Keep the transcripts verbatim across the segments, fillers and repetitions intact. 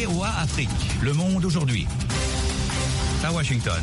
V O A Afrique. Le monde aujourd'hui. À Washington.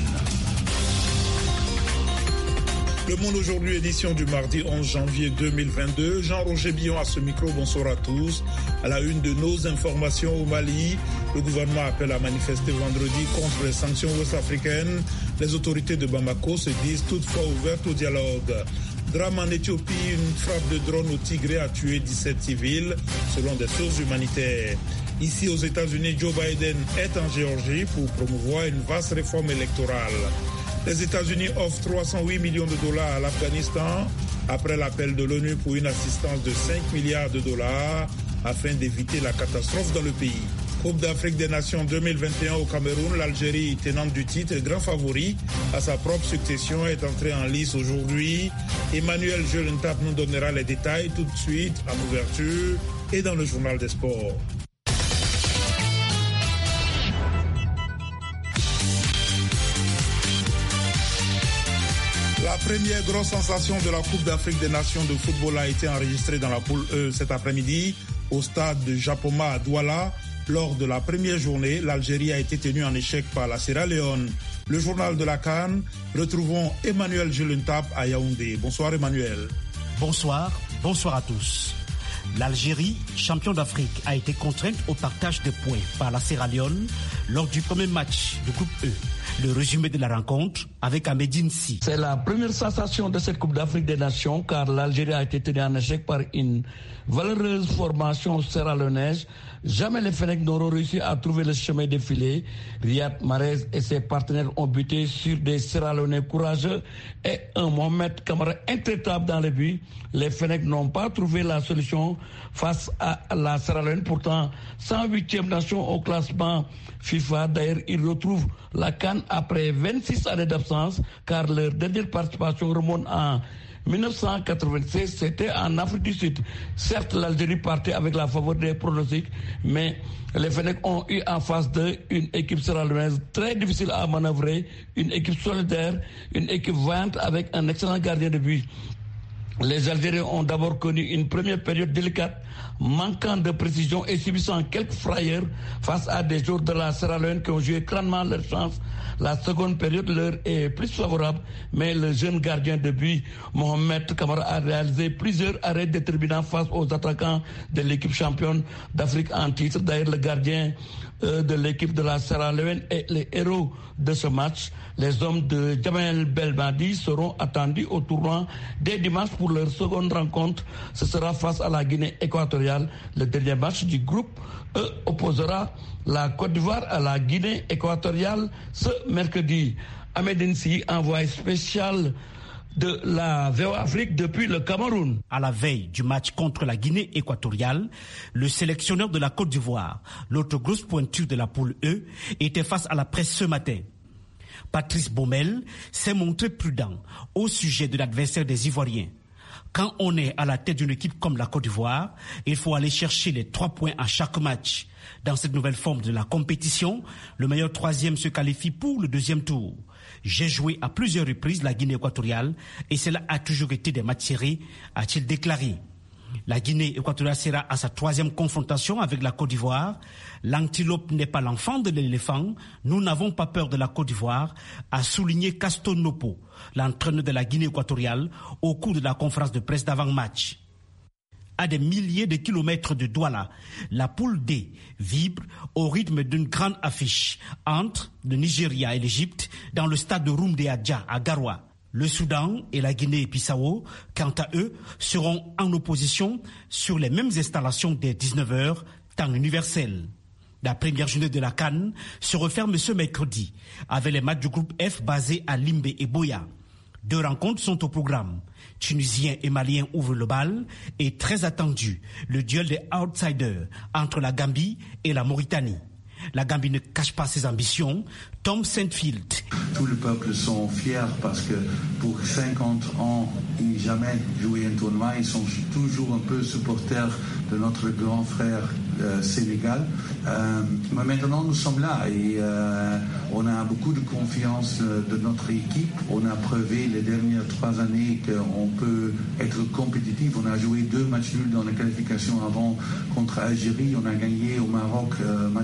Le Monde aujourd'hui, édition du mardi onze janvier deux mille vingt-deux. Jean-Roger Billon à ce micro, bonsoir à tous. À la une de nos informations au Mali, le gouvernement appelle à manifester vendredi contre les sanctions ouest-africaines. Les autorités de Bamako se disent toutefois ouvertes au dialogue. Drame en Éthiopie, une frappe de drone au Tigré a tué dix-sept civils, selon des sources humanitaires. Ici aux États-Unis, Joe Biden est en Géorgie pour promouvoir une vaste réforme électorale. Les États-Unis offrent trois cent huit millions de dollars à l'Afghanistan après l'appel de l'ONU pour une assistance de cinq milliards de dollars afin d'éviter la catastrophe dans le pays. Coupe d'Afrique des Nations deux mille vingt et un au Cameroun, l'Algérie, tenante du titre et grand favori à sa propre succession, est entrée en lice aujourd'hui. Emmanuel Jelentap nous donnera les détails tout de suite en ouverture et dans le journal des sports. La première grosse sensation de la Coupe d'Afrique des Nations de football a été enregistrée dans la poule E cet après-midi au stade de Japoma à Douala. Lors de la première journée, l'Algérie a été tenue en échec par la Sierra Leone. Le journal de la CAN, retrouvons Emmanuel Jelentap à Yaoundé. Bonsoir Emmanuel. Bonsoir, bonsoir à tous. L'Algérie, champion d'Afrique, a été contrainte au partage de points par la Sierra Leone lors du premier match du groupe E. Le résumé de la rencontre avec Ahmedine Si. C'est la première sensation de cette Coupe d'Afrique des Nations car l'Algérie a été tenue en échec par une valeureuse formation sierra-leonaise. Jamais les Fennecs n'auront réussi à trouver le chemin défilé. Riyad Mahrez et ses partenaires ont buté sur des Sierra-Leonais courageux et un Mohamed Kamara intraitable dans le but. Les Fennecs n'ont pas trouvé la solution face à la Sierra Leone, pourtant cent huitième nation au classement FIFA. D'ailleurs, ils retrouvent la CAN après vingt-six années d'absence car leur dernière participation remonte en dix-neuf cent quatre-vingt-seize, c'était en Afrique du Sud. Certes, l'Algérie partait avec la faveur des pronostics, mais les Fennecs ont eu en face d'eux une équipe sierra-leonaise très difficile à manœuvrer, une équipe solidaire, une équipe vaillante avec un excellent gardien de but. Les Algériens ont d'abord connu une première période délicate, manquant de précision et subissant quelques frayeurs face à des joueurs de la Sierra Leone qui ont joué grandement leur chance. La seconde période leur est plus favorable, mais le jeune gardien de but, Mohamed Kamara, a réalisé plusieurs arrêts déterminants face aux attaquants de l'équipe championne d'Afrique en titre. D'ailleurs, le gardien euh, de l'équipe de la Sierra Leone est le héros de ce match. Les hommes de Jamel Belmadi seront attendus au tournoi dès dimanche pour leur seconde rencontre. Ce sera face à la Guinée équatoriale. Le dernier match du groupe E opposera la Côte d'Ivoire à la Guinée équatoriale ce mercredi. Ahmedine Si, envoyé spécial de la V O A Afrique depuis le Cameroun. À la veille du match contre la Guinée équatoriale, le sélectionneur de la Côte d'Ivoire, l'autre grosse pointure de la poule E, était face à la presse ce matin. Patrice Baumel s'est montré prudent au sujet de l'adversaire des Ivoiriens. Quand on est à la tête d'une équipe comme la Côte d'Ivoire, il faut aller chercher les trois points à chaque match. Dans cette nouvelle forme de la compétition, le meilleur troisième se qualifie pour le deuxième tour. J'ai joué à plusieurs reprises la Guinée équatoriale et cela a toujours été des matchs serrés, a-t-il déclaré. La Guinée équatoriale sera à sa troisième confrontation avec la Côte d'Ivoire. L'antilope n'est pas l'enfant de l'éléphant. Nous n'avons pas peur de la Côte d'Ivoire, a souligné Castonopo, l'entraîneur de la Guinée équatoriale, au cours de la conférence de presse d'avant-match. À des milliers de kilomètres de Douala, la poule D vibre au rythme d'une grande affiche entre le Nigeria et l'Égypte dans le stade de Roumdé Adja à Garoua. Le Soudan et la Guinée-Bissau, quant à eux, seront en opposition sur les mêmes installations dès dix-neuf heures, temps universel. La première journée de la CAN se referme ce mercredi avec les matchs du groupe F basés à Limbe et Boya. Deux rencontres sont au programme. Tunisiens et Maliens ouvrent le bal et très attendu, le duel des outsiders entre la Gambie et la Mauritanie. La Gambie ne cache pas ses ambitions. Tom Saintfield. Tout le peuple sont fiers parce que pour cinquante ans, ils n'ont jamais joué un tournoi. Ils sont toujours un peu supporters de notre grand frère euh, Sénégal. Euh, mais maintenant, nous sommes là et euh, on a beaucoup de confiance de notre équipe. On a prouvé les dernières trois années qu'on peut être compétitif. On a joué deux matchs nuls dans la qualification avant contre Algérie. On a gagné au Maroc euh, match amicaux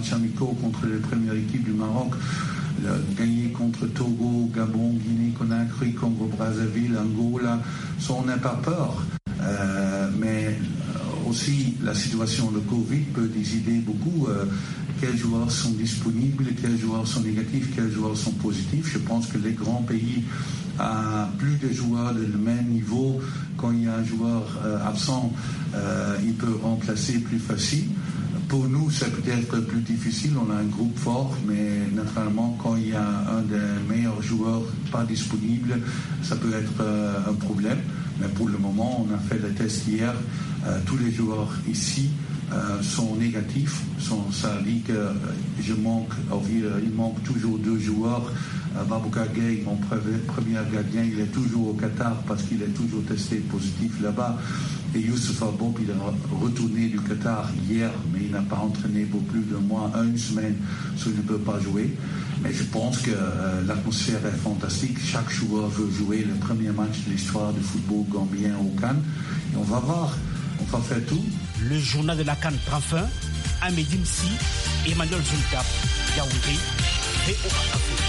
zéro contre la première équipe du Maroc, gagner contre Togo, Gabon, Guinée-Conakry, Congo-Brazzaville, Angola, ça on n'a pas peur. Euh, mais aussi la situation de Covid peut décider beaucoup euh, quels joueurs sont disponibles, quels joueurs sont négatifs, quels joueurs sont positifs. Je pense que les grands pays ont plus de joueurs de même niveau. Quand il y a un joueur euh, absent, euh, il peut remplacer plus facile. Pour nous, c'est peut-être plus difficile. On a un groupe fort, mais naturellement, quand il y a un des meilleurs joueurs pas disponible, ça peut être euh, un problème. Mais pour le moment, on a fait le test hier. Euh, tous les joueurs ici euh, sont négatifs. Sont, ça dit que euh, je manque, il manque toujours deux joueurs. Euh, Babouka Gueye, mon premier gardien, il est toujours au Qatar parce qu'il est toujours testé positif là-bas. Et Youssef Abob, il est retourné du Qatar hier, mais il n'a pas entraîné pour plus de mois, une semaine, so il ne peut pas jouer. Mais je pense que euh, l'atmosphère est fantastique. Chaque joueur veut jouer le premier match de l'histoire du football gambien au Cannes. Et on va voir, on va faire tout. Le journal de la Cannes prend fin. Amédine Si, Emmanuel Zultap, Yaoundé, V O A Afrique.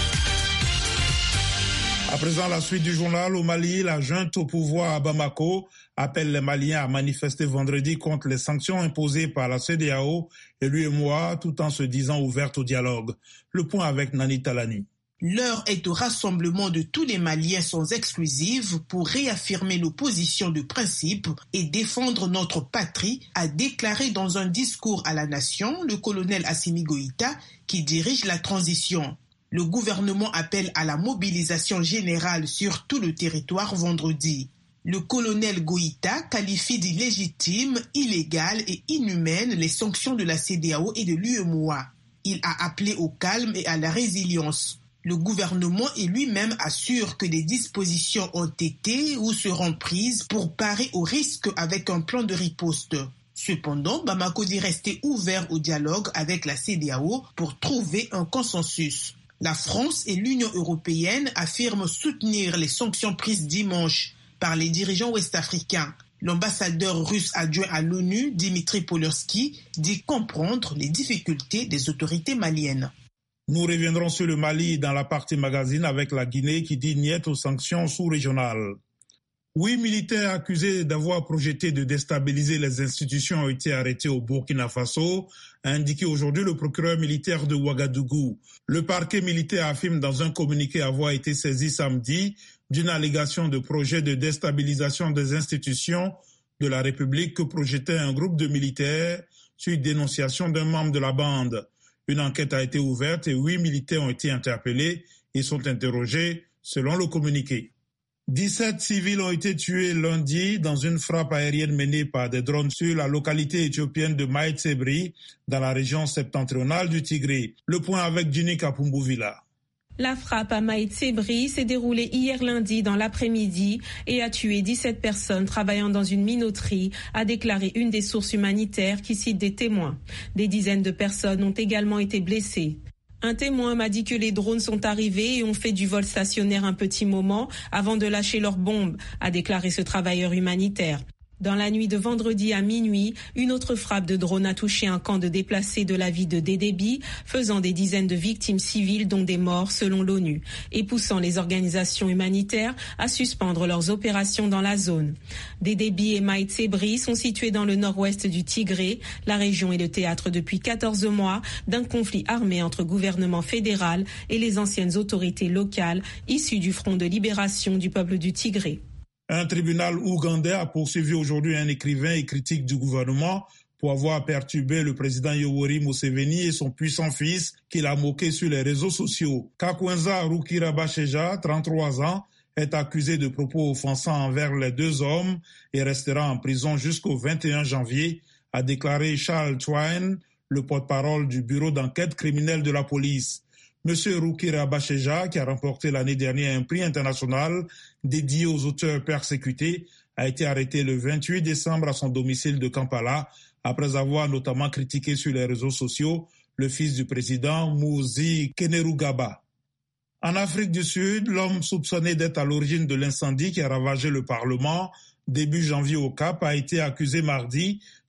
À présent, la suite du journal. Au Mali, la junte au pouvoir à Bamako appelle les Maliens à manifester vendredi contre les sanctions imposées par la C E D E A O et l'U E M O A, tout en se disant ouverte au dialogue. Le point avec Nani Talani. L'heure est au rassemblement de tous les Maliens sans exclusive pour réaffirmer nos positions de principe et défendre notre patrie, a déclaré dans un discours à la nation le colonel Assimi Goïta qui dirige la transition. Le gouvernement appelle à la mobilisation générale sur tout le territoire vendredi. Le colonel Goïta qualifie d'illégitimes, illégales et inhumaines les sanctions de la C E D E A O et de l'U E M O A. Il a appelé au calme et à la résilience. Le gouvernement et lui-même assurent que des dispositions ont été ou seront prises pour parer au risque avec un plan de riposte. Cependant, Bamako dit rester ouvert au dialogue avec la C E D E A O pour trouver un consensus. La France et l'Union européenne affirment soutenir les sanctions prises dimanche par les dirigeants ouest-africains. L'ambassadeur russe adjoint à l'ONU, Dimitri Polorski, dit comprendre les difficultés des autorités maliennes. Nous reviendrons sur le Mali dans la partie magazine avec la Guinée qui dit niet aux sanctions sous-régionales. Huit militaires accusés d'avoir projeté de déstabiliser les institutions ont été arrêtés au Burkina Faso, a indiqué aujourd'hui le procureur militaire de Ouagadougou. Le parquet militaire affirme dans un communiqué avoir été saisi samedi d'une allégation de projet de déstabilisation des institutions de la République que projetait un groupe de militaires sur dénonciation d'un membre de la bande. Une enquête a été ouverte et huit militaires ont été interpellés et sont interrogés selon le communiqué. dix-sept civils ont été tués lundi dans une frappe aérienne menée par des drones sur la localité éthiopienne de Maïtsebri, dans la région septentrionale du Tigré. Le point avec Ginny Kapumbuvila. La frappe à Maïtsebri s'est déroulée hier lundi dans l'après-midi et a tué dix-sept personnes travaillant dans une minoterie, a déclaré une des sources humanitaires qui cite des témoins. Des dizaines de personnes ont également été blessées. Un témoin m'a dit que les drones sont arrivés et ont fait du vol stationnaire un petit moment avant de lâcher leurs bombes, a déclaré ce travailleur humanitaire. Dans la nuit de vendredi à minuit, une autre frappe de drone a touché un camp de déplacés de la ville de Dédébi, faisant des dizaines de victimes civiles, dont des morts selon l'ONU, et poussant les organisations humanitaires à suspendre leurs opérations dans la zone. Dédébi et Maïtsebri sont situés dans le nord-ouest du Tigré. La région est le théâtre depuis quatorze mois d'un conflit armé entre gouvernement fédéral et les anciennes autorités locales issues du Front de libération du peuple du Tigré. Un tribunal ougandais a poursuivi aujourd'hui un écrivain et critique du gouvernement pour avoir perturbé le président Yoweri Museveni et son puissant fils qu'il a moqué sur les réseaux sociaux. Kakwenza Rukirabasheja, trente-trois ans, est accusé de propos offensants envers les deux hommes et restera en prison jusqu'au vingt et un janvier, a déclaré Charles Twine, le porte-parole du bureau d'enquête criminelle de la police. Monsieur Rukirabasheja, qui a remporté l'année dernière un prix international dédié aux auteurs persécutés, a été arrêté le vingt-huit décembre à son domicile de Kampala, après avoir notamment critiqué sur les réseaux sociaux le fils du président Muhoozi Kainerugaba. En Afrique du Sud, l'homme soupçonné d'être à l'origine de l'incendie qui a ravagé le Parlement début janvier au Cap a été accusé mardi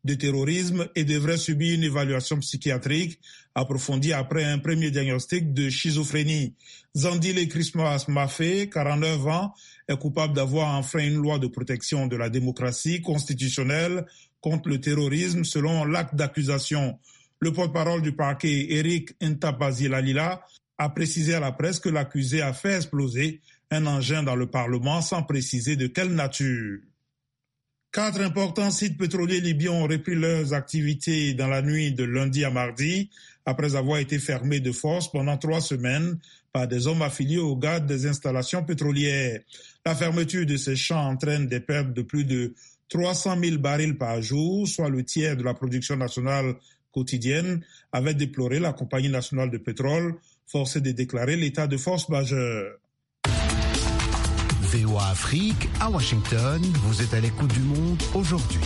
de terrorisme et devrait subir une évaluation psychiatrique approfondie après un premier diagnostic de schizophrénie. Zandile Christmas Mafé, quarante-neuf ans, est coupable d'avoir enfreint une loi de protection de la démocratie constitutionnelle contre le terrorisme selon l'acte d'accusation. Le porte-parole du parquet, Eric Ntapazi-Lalila, a précisé à la presse que l'accusé a fait exploser un engin dans le Parlement sans préciser de quelle nature. Quatre importants sites pétroliers libyens ont repris leurs activités dans la nuit de lundi à mardi, après avoir été fermés de force pendant trois semaines par des hommes affiliés aux gardes des installations pétrolières. La fermeture de ces champs entraîne des pertes de plus de trois cent mille barils par jour, soit le tiers de la production nationale quotidienne, avait déploré la Compagnie nationale de pétrole, forcée de déclarer l'état de force majeure. V O A Afrique, à Washington, vous êtes à l'écoute du monde aujourd'hui.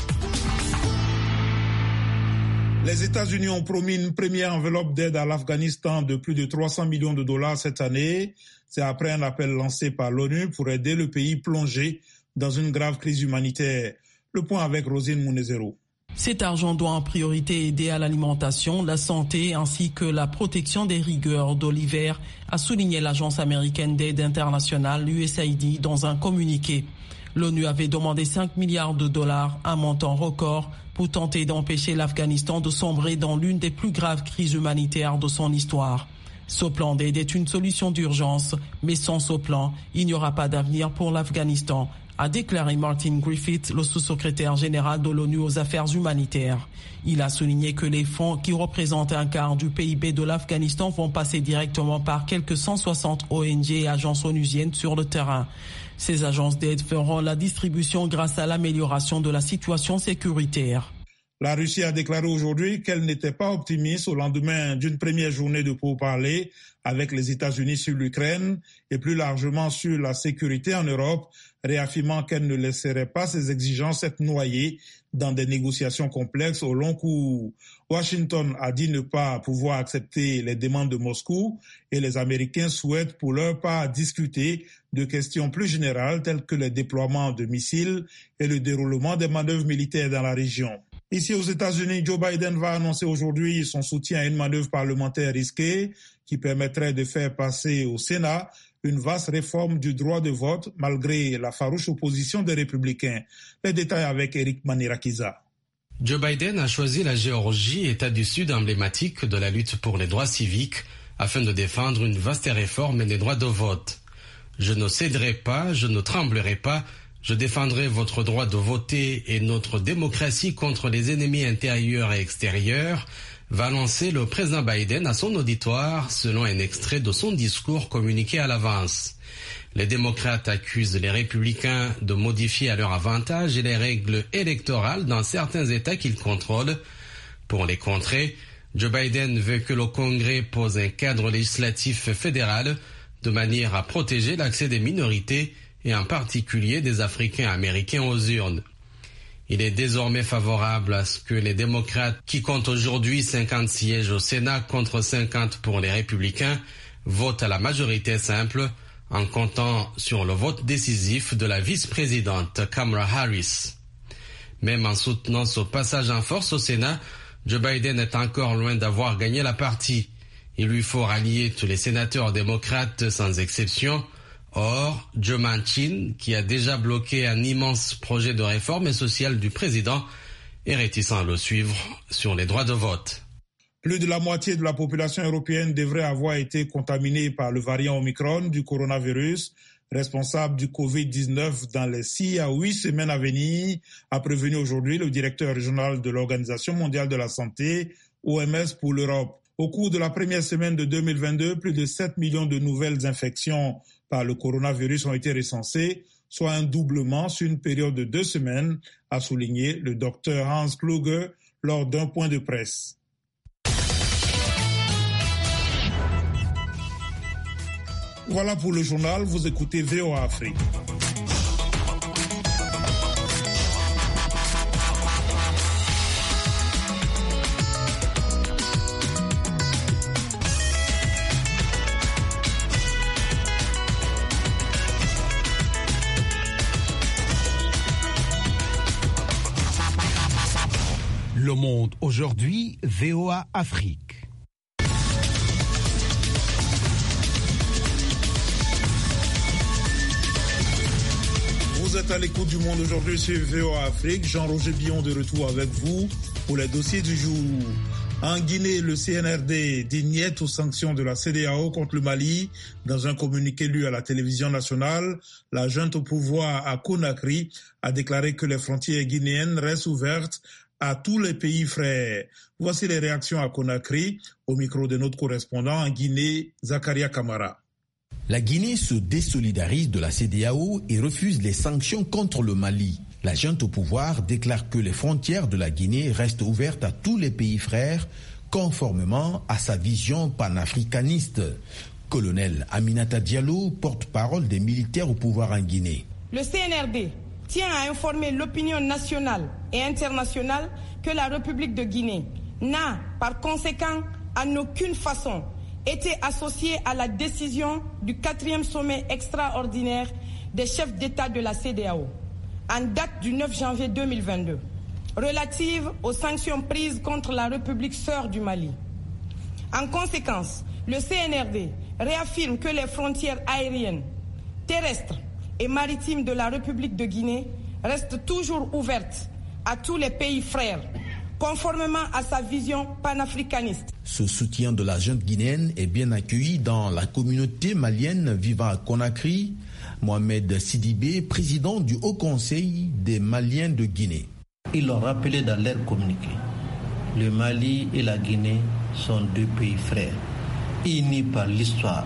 Les États-Unis ont promis une première enveloppe d'aide à l'Afghanistan de plus de trois cents millions de dollars cette année. C'est après un appel lancé par l'ONU pour aider le pays plongé dans une grave crise humanitaire. Le point avec Rosine Mounezero. Cet argent doit en priorité aider à l'alimentation, la santé ainsi que la protection des rigueurs de l'hiver, a souligné l'Agence américaine d'aide internationale, U S A I D, dans un communiqué. L'ONU avait demandé cinq milliards de dollars, un montant record, pour tenter d'empêcher l'Afghanistan de sombrer dans l'une des plus graves crises humanitaires de son histoire. Ce plan d'aide est une solution d'urgence, mais sans ce plan, il n'y aura pas d'avenir pour l'Afghanistan, a déclaré Martin Griffiths, le sous-secrétaire général de l'ONU aux affaires humanitaires. Il a souligné que les fonds qui représentent un quart du P I B de l'Afghanistan vont passer directement par quelques cent soixante O N G et agences onusiennes sur le terrain. Ces agences d'aide feront la distribution grâce à l'amélioration de la situation sécuritaire. La Russie a déclaré aujourd'hui qu'elle n'était pas optimiste au lendemain d'une première journée de pourparlers avec les États-Unis sur l'Ukraine et plus largement sur la sécurité en Europe, réaffirmant qu'elle ne laisserait pas ses exigences être noyées dans des négociations complexes au long cours. Washington a dit ne pas pouvoir accepter les demandes de Moscou et les Américains souhaitent pour leur part discuter de questions plus générales telles que le déploiement de missiles et le déroulement des manœuvres militaires dans la région. Ici aux États-Unis, Joe Biden va annoncer aujourd'hui son soutien à une manœuvre parlementaire risquée qui permettrait de faire passer au Sénat une vaste réforme du droit de vote malgré la farouche opposition des républicains. Les détails avec Eric Manirakiza. Joe Biden a choisi la Géorgie, État du Sud emblématique de la lutte pour les droits civiques, afin de défendre une vaste réforme des droits de vote. Je ne céderai pas, je ne tremblerai pas, je défendrai votre droit de voter et notre démocratie contre les ennemis intérieurs et extérieurs, va lancer le président Biden à son auditoire selon un extrait de son discours communiqué à l'avance. Les démocrates accusent les républicains de modifier à leur avantage les règles électorales dans certains États qu'ils contrôlent. Pour les contrer, Joe Biden veut que le Congrès pose un cadre législatif fédéral de manière à protéger l'accès des minorités et en particulier des Africains américains aux urnes. Il est désormais favorable à ce que les démocrates, qui comptent aujourd'hui cinquante sièges au Sénat contre cinquante pour les républicains, votent à la majorité simple en comptant sur le vote décisif de la vice-présidente Kamala Harris. Même en soutenant ce passage en force au Sénat, Joe Biden est encore loin d'avoir gagné la partie. Il lui faut rallier tous les sénateurs démocrates sans exception. Or, Joe Manchin, qui a déjà bloqué un immense projet de réforme sociale du président, est réticent à le suivre sur les droits de vote. Plus de la moitié de la population européenne devrait avoir été contaminée par le variant Omicron du coronavirus, responsable du covid dix-neuf dans les six à huit semaines à venir, a prévenu aujourd'hui le directeur régional de l'Organisation mondiale de la santé, O M S pour l'Europe. Au cours de la première semaine de deux mille vingt-deux, plus de sept millions de nouvelles infections par le coronavirus ont été recensées, soit un doublement sur une période de deux semaines, a souligné le docteur Hans Kluge lors d'un point de presse. Voilà pour le journal, vous écoutez V O A Afrique. Monde aujourd'hui, V O A Afrique. Vous êtes à l'écoute du Monde aujourd'hui sur V O A Afrique. Jean-Roger Billon de retour avec vous pour les dossiers du jour. En Guinée, le C N R D dit niet aux sanctions de la C E D E A O contre le Mali. Dans un communiqué lu à la télévision nationale, la junte au pouvoir à Conakry a déclaré que les frontières guinéennes restent ouvertes à tous les pays frères. Voici les réactions à Conakry, au micro de notre correspondant en Guinée, Zakaria Kamara. La Guinée se désolidarise de la C E D E A O et refuse les sanctions contre le Mali. La junte au pouvoir déclare que les frontières de la Guinée restent ouvertes à tous les pays frères, conformément à sa vision panafricaniste. Colonel Aminata Diallo, porte-parole des militaires au pouvoir en Guinée. Le C N R D tient à informer l'opinion nationale et internationale que la République de Guinée n'a, par conséquent, en aucune façon été associée à la décision du quatrième sommet extraordinaire des chefs d'État de la C E D E A O, en date du neuf janvier deux mille vingt-deux, relative aux sanctions prises contre la République sœur du Mali. En conséquence, le C N R D réaffirme que les frontières aériennes, terrestres et maritimes de la République de Guinée restent toujours ouvertes à tous les pays frères, conformément à sa vision panafricaniste. Ce soutien de la junte guinéenne est bien accueilli dans la communauté malienne vivant à Conakry. Mohamed Sidibé, président du Haut Conseil des Maliens de Guinée. Ils l'ont rappelé dans leur communiqué. Le Mali et la Guinée sont deux pays frères, unis par l'histoire,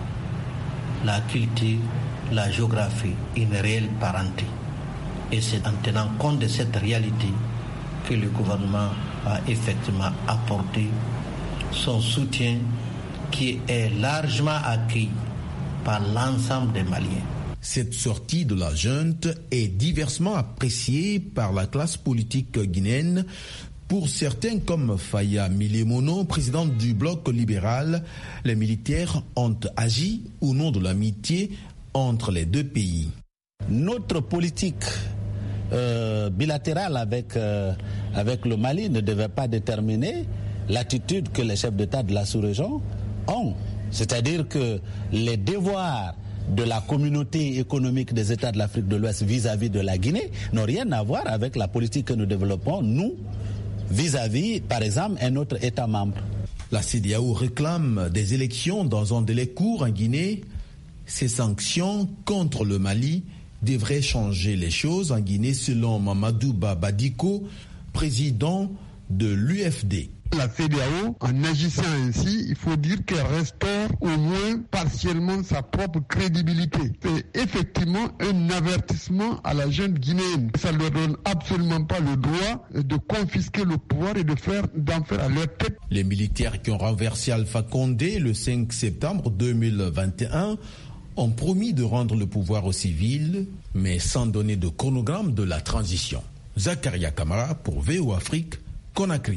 la culture, la géographie, une réelle parenté. Et c'est en tenant compte de cette réalité que le gouvernement a effectivement apporté son soutien qui est largement accueilli par l'ensemble des Maliens. Cette sortie de la junte est diversement appréciée par la classe politique guinéenne. Pour certains comme Faya Milemono, président du bloc libéral, les militaires ont agi au nom de l'amitié entre les deux pays. Notre politique euh, bilatérale avec, euh, avec le Mali ne devait pas déterminer l'attitude que les chefs d'État de la sous-région ont. C'est-à-dire que les devoirs de la communauté économique des États de l'Afrique de l'Ouest vis-à-vis de la Guinée n'ont rien à voir avec la politique que nous développons, nous, vis-à-vis, par exemple, un autre État membre. La C E D E A O réclame des élections dans un délai court en Guinée. Ces sanctions contre le Mali devraient changer les choses en Guinée, selon Mamadou Babadiko, président de l'U F D. La C E D E A O, en agissant ainsi, il faut dire qu'elle restaure au moins partiellement sa propre crédibilité. C'est effectivement un avertissement à la junte guinéenne. Ça ne leur donne absolument pas le droit de confisquer le pouvoir et de faire, d'en faire à leur tête. Les militaires qui ont renversé Alpha Condé le cinq septembre deux mille vingt et un ont promis de rendre le pouvoir aux civils, mais sans donner de chronogramme de la transition. Zakaria Kamara pour V O A Afrique, Conakry.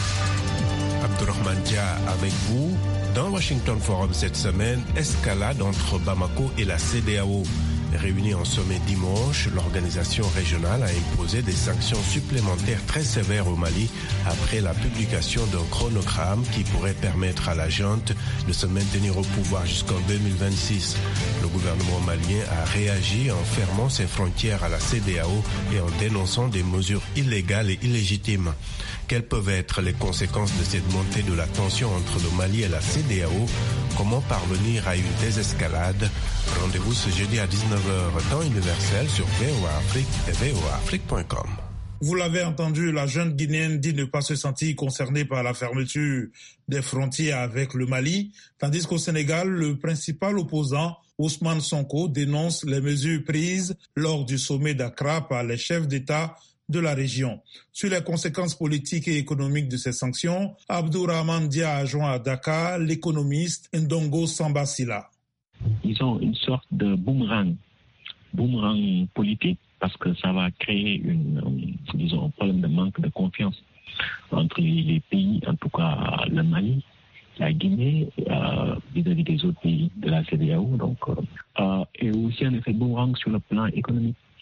Abdourahmane Dia avec vous. Dans Washington Forum cette semaine, escalade entre Bamako et la C E D E A O. Réunie en sommet dimanche, l'organisation régionale a imposé des sanctions supplémentaires très sévères au Mali après la publication d'un chronogramme qui pourrait permettre à la junte de se maintenir au pouvoir jusqu'en deux mille vingt-six. Le gouvernement malien a réagi en fermant ses frontières à la C E D E A O et en dénonçant des mesures illégales et illégitimes. Quelles peuvent être les conséquences de cette montée de la tension entre le Mali et la C E D E A O? Comment parvenir à une désescalade? Rendez-vous ce jeudi à dix-neuf heures, temps universel sur V O A Afrique et V O A Afrique point com. Vous l'avez entendu, la junte guinéenne dit ne pas se sentir concernée par la fermeture des frontières avec le Mali, tandis qu'au Sénégal, le principal opposant, Ousmane Sonko, dénonce les mesures prises lors du sommet d'Accra par les chefs d'État de la région. Sur les conséquences politiques et économiques de ces sanctions, Abdourahmane Dia a joint à Dakar l'économiste Ndongo Sambasila. Ils ont une sorte de boomerang, boomerang politique, parce que ça va créer une, disons, un problème de manque de confiance entre les pays, en tout cas le Mali, la Guinée, euh, vis-à-vis des autres pays de la C E D E A O, donc, euh, et aussi un effet boomerang sur le plan économique.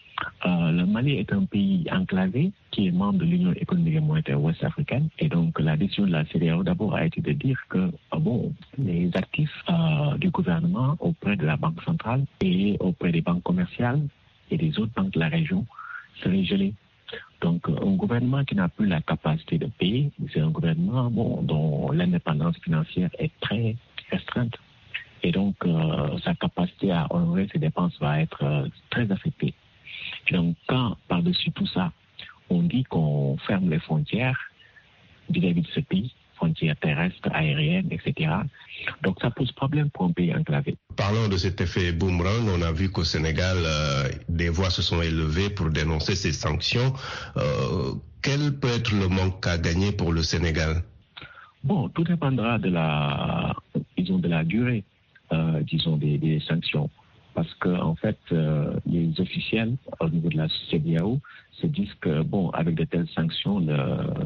Euh, le Mali est un pays enclavé qui est membre de l'Union économique et monétaire ouest-africaine. Et donc, la décision de la C E D E A O d'abord a été de dire que ah bon, les actifs euh, du gouvernement auprès de la Banque centrale et auprès des banques commerciales et des autres banques de la région seraient gelés. Donc, un gouvernement qui n'a plus la capacité de payer, c'est un gouvernement bon, dont l'indépendance financière est très restreinte. Et donc, euh, sa capacité à honorer ses dépenses va être euh, très affectée. Et donc, quand, par-dessus tout ça, on dit qu'on ferme les frontières vis-à-vis de ce pays, frontières terrestres, aériennes, et cetera, donc ça pose problème pour un pays enclavé. Parlant de cet effet boomerang, on a vu qu'au Sénégal, euh, des voix se sont élevées pour dénoncer ces sanctions. Euh, quel peut être le manque à gagner pour le Sénégal? Bon, tout dépendra de la, disons, de la durée, euh, disons, des, des sanctions. Parce que, en fait, euh, les officiels au niveau de la C E D E A O se disent que, bon, avec de telles sanctions, le,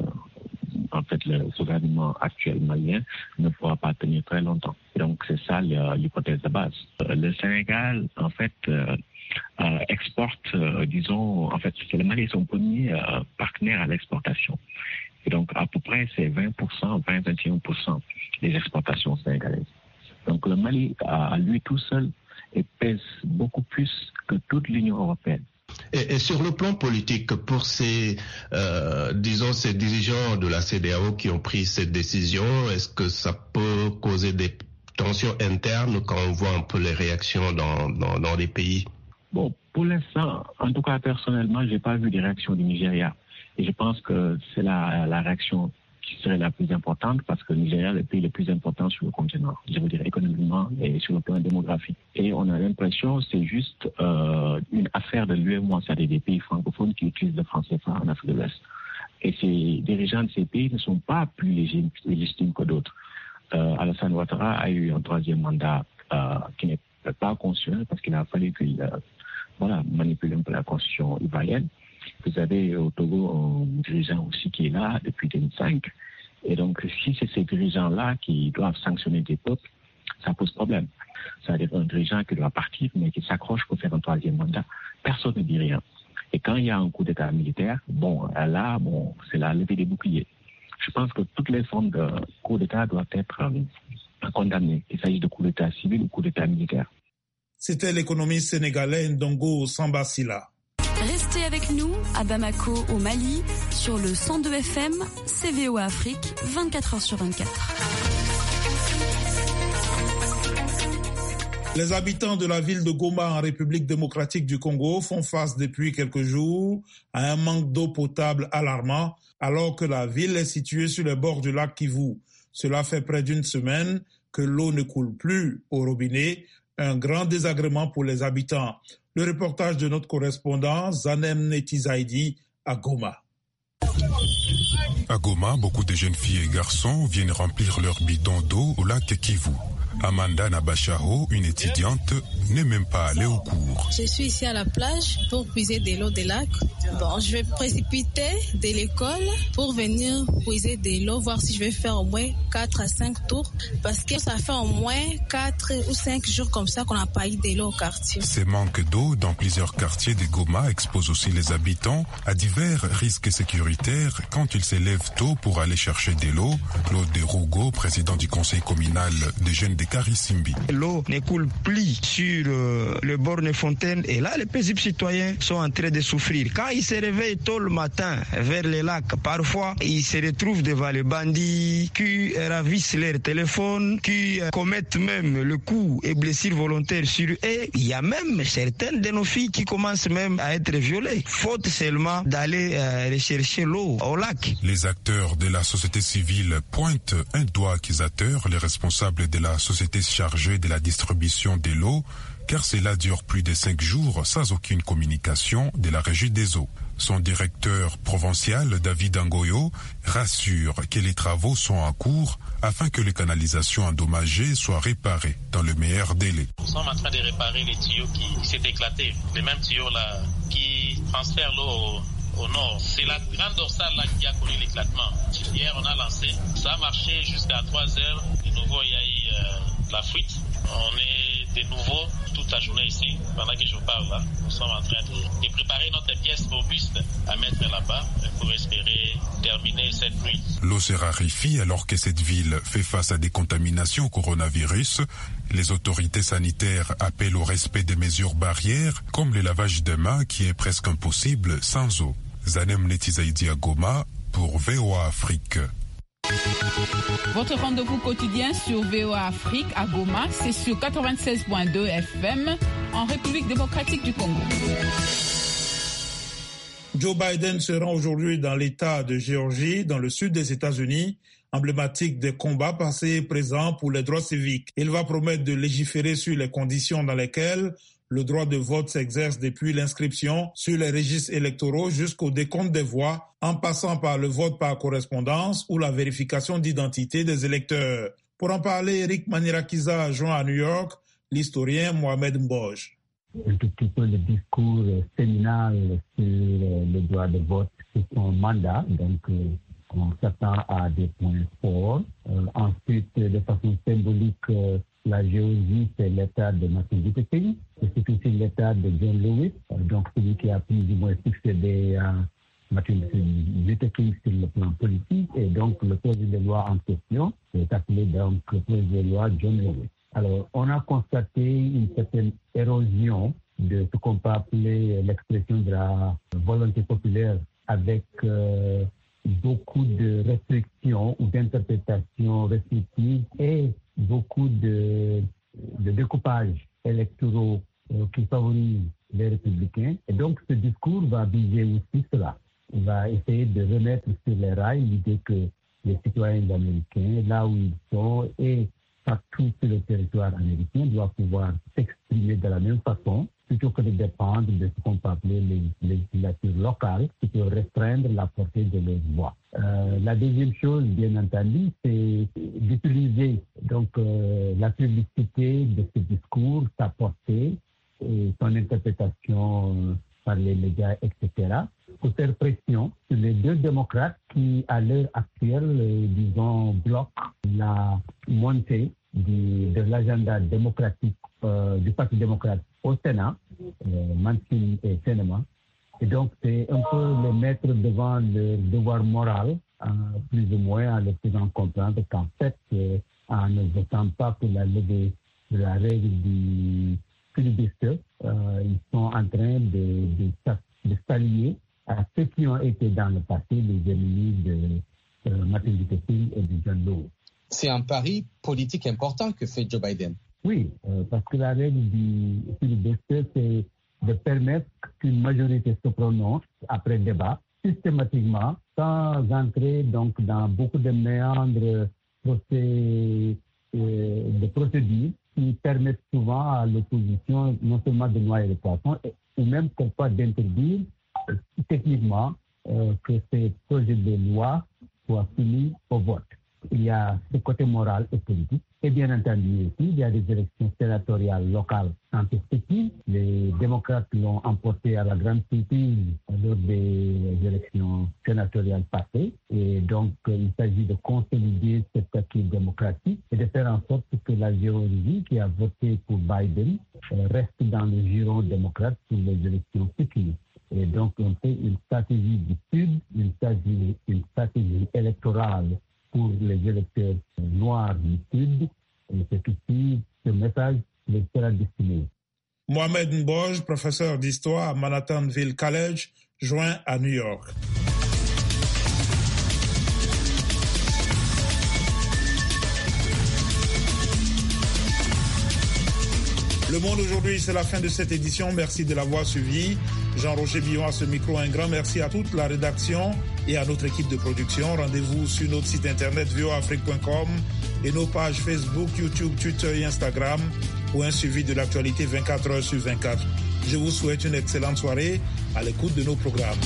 en fait, le gouvernement actuel malien ne pourra pas tenir très longtemps. Et donc, c'est ça l'hypothèse de base. Le Sénégal, en fait, euh, euh, exporte, euh, disons, en fait, le Mali est son premier euh, partenaire à l'exportation. Et donc, à peu près, c'est vingt pour cent, vingt à vingt et un pour cent des exportations sénégalaises. Donc, le Mali, à, à lui tout seul, et pèse beaucoup plus que toute l'Union européenne. Et, et sur le plan politique, pour ces, euh, disons, ces dirigeants de la C E D E A O qui ont pris cette décision, est-ce que ça peut causer des tensions internes quand on voit un peu les réactions dans, dans, dans les pays? Bon, pour l'instant, en tout cas personnellement, je n'ai pas vu des réactions du Nigeria. Et je pense que c'est la, la réaction qui serait la plus importante parce que le Nigeria est le pays le plus important sur le continent, je veux dire économiquement et sur le plan démographique. Et on a l'impression que c'est juste euh, une affaire de l'U E M O A, c'est-à-dire des pays francophones qui utilisent le franc C F A en Afrique de l'Ouest. Et ces dirigeants de ces pays ne sont pas plus légitimes que d'autres. Euh, Alassane Ouattara a eu un troisième mandat euh, qui n'est pas constitutionnel parce qu'il a fallu qu'il euh, voilà, manipule un peu la constitution ivoirienne. Vous avez au Togo un dirigeant aussi qui est là depuis deux mille cinq. Et donc, si c'est ces dirigeants-là qui doivent sanctionner des peuples, ça pose problème. C'est-à-dire un dirigeant qui doit partir, mais qui s'accroche pour faire un troisième mandat. Personne ne dit rien. Et quand il y a un coup d'État militaire, bon, là, bon, c'est la levée des boucliers. Je pense que toutes les formes de coup d'État doivent être euh, condamnées. Il s'agit de coup d'État civil ou coup d'État militaire. C'était l'économiste sénégalais Ndongo Sambasila. Restez avec nous à Bamako, au Mali, sur le cent deux F M, C V O Afrique, vingt-quatre heures sur vingt-quatre. Les habitants de la ville de Goma en République démocratique du Congo font face depuis quelques jours à un manque d'eau potable alarmant alors que la ville est située sur les bords du lac Kivu. Cela fait près d'une semaine que l'eau ne coule plus au robinet, un grand désagrément pour les habitants. Le reportage de notre correspondant Zanem Netizaidi à Goma. À Goma, beaucoup de jeunes filles et garçons viennent remplir leurs bidons d'eau au lac Kivu. Amanda Nabachao, une étudiante, n'est même pas allée au cours. Je suis ici à la plage pour puiser de l'eau du lac. Bon, je vais précipiter de l'école pour venir puiser de l'eau, voir si je vais faire au moins quatre à cinq tours, parce que ça fait au moins quatre ou cinq jours comme ça qu'on n'a pas eu de l'eau au quartier. Ces manques d'eau dans plusieurs quartiers de Goma exposent aussi les habitants à divers risques sécuritaires quand ils s'élèvent tôt pour aller chercher de l'eau. Claude Derougo, président du conseil communal des jeunes de Karissimbi. L'eau ne coule plus sur euh, le borne fontaine et là les paisibles citoyens sont en train de souffrir. Quand ils se réveillent tôt le matin vers les lacs, parfois ils se retrouvent devant les bandits qui ravissent leur téléphone, qui euh, commettent même le coup et blessures volontaires sur eux. Et il y a même certaines de nos filles qui commencent même à être violées, faute seulement d'aller euh, rechercher l'eau au lac. Les acteurs de la société civile pointent un doigt accusateur les responsables de la société chargée de la distribution de l'eau, car cela dure plus de cinq jours sans aucune communication de la régie des eaux. Son directeur provincial, David Angoyo, rassure que les travaux sont en cours afin que les canalisations endommagées soient réparées dans le meilleur délai. Nous sommes en train de réparer les tuyaux qui, qui s'est éclatés, les mêmes tuyaux là qui transfèrent l'eau au, au nord. C'est la grande dorsale là qui a connu l'éclatement. Hier on a lancé, ça a marché jusqu'à trois heures. De nouveau il y a eu euh, la fuite. On est de nouveau toute la journée ici, pendant que je vous parle là. Nous sommes en train de, de préparer notre pièce robuste à mettre là-bas pour espérer terminer cette nuit. L'eau se raréfie alors que cette ville fait face à des contaminations au coronavirus. Les autorités sanitaires appellent au respect des mesures barrières, comme le lavage des mains qui est presque impossible sans eau. Zanem Netizaidi à Goma pour V O A Afrique. Votre rendez-vous quotidien sur V O A Afrique à Goma, c'est sur quatre-vingt-seize virgule deux F M en République démocratique du Congo. Joe Biden se rend aujourd'hui dans l'État de Géorgie, dans le sud des États-Unis, emblématique des combats passés et présents pour les droits civiques. Il va promettre de légiférer sur les conditions dans lesquelles le droit de vote s'exerce depuis l'inscription sur les registres électoraux jusqu'au décompte des voix, en passant par le vote par correspondance ou la vérification d'identité des électeurs. Pour en parler, Eric Manirakiza a joint à New York l'historien Mohamed Mboj. Un tout petit peu le discours séminal sur le droit de vote sur son mandat, donc on s'attend à des points forts. Euh, ensuite, de façon symbolique, euh, la Géorgie, c'est l'état de Martin Luther King, et c'est aussi l'état de John Lewis, euh, donc celui qui a plus ou moins succédé à Martin Luther King sur le plan politique, et donc le projet de loi en question est appelé donc le projet de loi John Lewis. Alors, on a constaté une certaine érosion de ce qu'on peut appeler l'expression de la volonté populaire avec euh, beaucoup de restrictions ou d'interprétations restrictives et beaucoup de, de découpages électoraux euh, qui favorisent les républicains. Et donc, ce discours va viser aussi cela. Il va essayer de remettre sur les rails l'idée que les citoyens américains, là où ils sont, et partout sur le territoire américain, doivent pouvoir s'exprimer de la même façon, plutôt que de dépendre de ce qu'on peut appeler les législatures locales, qui peuvent restreindre la portée de leurs voix. Euh, la deuxième chose, bien entendu, c'est d'utiliser donc euh, la publicité de ce discours, sa portée et son interprétation euh, par les médias, et cetera, pour faire pression sur les deux démocrates qui, à l'heure actuelle, euh, disons, bloquent la montée du, de l'agenda démocratique euh, du Parti démocrate au Sénat, euh, Manchin et Sinema. Et donc, c'est un peu les mettre devant le devoir moral, euh, plus ou moins, en leur faisant comprendre qu'en fait, euh, en ne votant pas pour la levée de la règle du filibuster, euh, ils sont en train de, de, de s'allier à ceux qui ont été dans le passé les ennemis de euh, Martin Luther King et de John Lewis. C'est un pari politique important que fait Joe Biden. Oui, euh, parce que la règle du filibuster, c'est de permettre qu'une majorité se prononce après débat, systématiquement, sans entrer donc dans beaucoup de méandres procès, euh, de procédures qui permettent souvent à l'opposition non seulement de noyer le poisson, ou même parfois d'interdire euh, techniquement euh, que ces projets de loi soient soumis au vote. Il y a ce côté moral et politique. Et bien entendu aussi, il y a des élections sénatoriales locales en perspective. Les démocrates l'ont emporté à la grande surprise lors des élections sénatoriales passées. Et donc, il s'agit de consolider cet acquis démocratique et de faire en sorte que la Géorgie, qui a voté pour Biden, reste dans le giron démocrate pour les élections futures. Et donc, on fait une stratégie du Sud, une stratégie, une stratégie électorale pour les électeurs noirs du Sud, et c'est ici ce message les sera destiné. Mohamed Mboj, professeur d'histoire à Manhattanville College, joint à New York. Le Monde aujourd'hui, c'est la fin de cette édition. Merci de l'avoir suivi. Jean-Roger Billon à ce micro. Un grand merci à toute la rédaction et à notre équipe de production. Rendez-vous sur notre site internet v o afrique point com et nos pages Facebook, YouTube, Twitter et Instagram pour un suivi de l'actualité vingt-quatre heures sur vingt-quatre. Je vous souhaite une excellente soirée à l'écoute de nos programmes.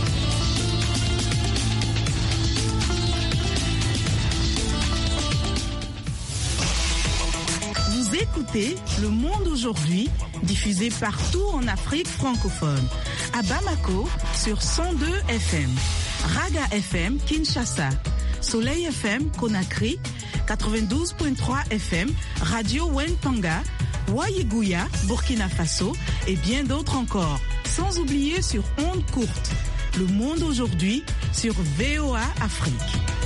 Écoutez Le Monde aujourd'hui, diffusé partout en Afrique francophone. À Bamako, sur cent deux F M. Raga F M, Kinshasa. Soleil F M, Conakry. quatre-vingt-douze point trois F M, Radio Wentanga, Wayeguya, Burkina Faso et bien d'autres encore. Sans oublier sur ondes courtes. Le monde aujourd'hui sur V O A Afrique.